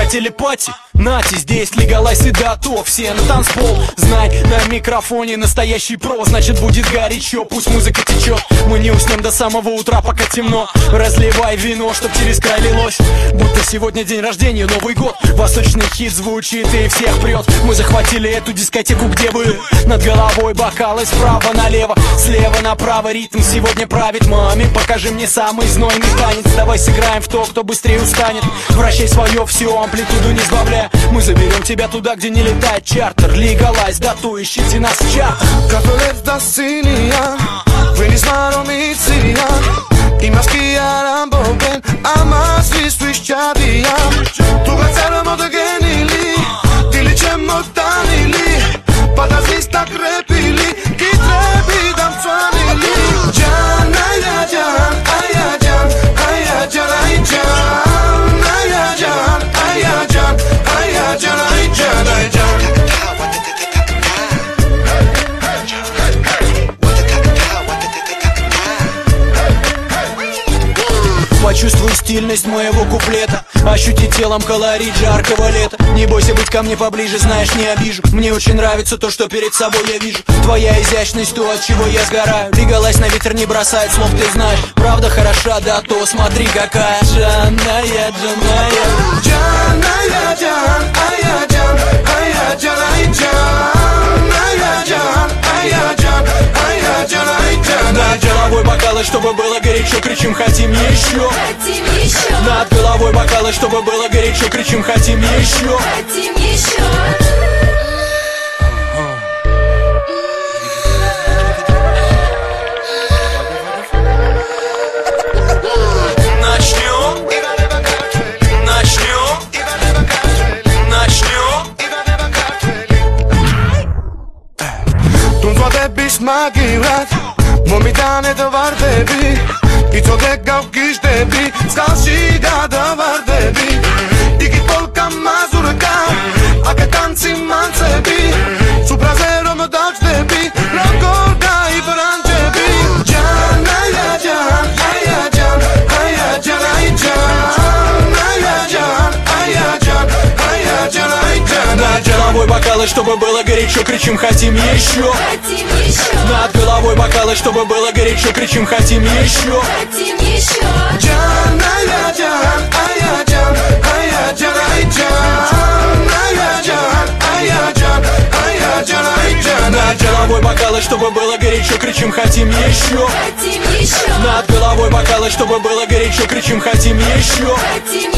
хотели пати? Нате, здесь легалайз и дато. Все на танцпол, знай, на микрофоне настоящий про. Значит будет горячо, пусть музыка течет. Мы не уснем до самого утра, пока темно. Разливай вино, чтоб через край лилось. Будто сегодня день рождения, Новый год. Восточный хит звучит и всех прет. Мы захватили эту дискотеку, где бы над головой бокалы справа налево, слева направо. Ритм сегодня правит. Маме, покажи мне самый знойный танец. Давай сыграем в то, кто быстрее устанет. Вращай свое все, амплитуду не сбавляя. Мы заберем тебя туда, где не летает чартер. Легалайз, дату, ищите нас в чартах. Cafelet da sinia, veniți la România. I maschi aram bogen, amas vistuiš čadija. Tu ga ceramo da genili, ili ćemo tanili. Pa da zista krepili, ki trebi dam cvanili. Can, aja can, aja can, aja can, aj can. Aja can, aja can, aja can, aj can, aj can. Почувствуй стильность моего куплета, ощути телом колорит жаркого лета. Не бойся быть ко мне поближе, знаешь, не обижу. Мне очень нравится то, что перед собой я вижу. Твоя изящность, то, от чего я сгораю. Легалайз на ветер не бросает слов, ты знаешь. Правда хороша, да то смотри какая. Джаная, Джаная. Джаная, Джан, ая, Джан, ая, Джан, ай, Джан. Ая, Джан, ая, Джан, ая, Джан, ай, Джан. Над головой бокалы, чтобы было горячо, кричим, хотим еще. Хотим еще. Над головой бокалы, чтобы было горячо, кричим, хотим еще. Хотим еще. Magivrat, momitane të vardebi. I co te gau kishtebi, s'ka shiga të vardebi. Iki polka mazurka, a ke tanci mancebi. Supra zero më dakshdebi, rangorga I branqebi. Gjan, aja gjan, aja gjan, aja gjan, aj gjan. Aja gjan, aja gjan, aja gjan, aj gjan. Над головой бокалы, чтобы было горячо, кричим, хотим еще. Хотим еще. Над головой бокалы, чтобы было горячо, кричим, хотим еще. Хотим еще. Can, aya, can, aya, can, aya, can, ay, can. Aya, can, aya, can, aya, can, ay, can. Над головой бокалы, чтобы было горячо, кричим, хотим еще. Хотим еще. Над головой бокалы, чтобы было горячо, кричим, хотим еще. Хотим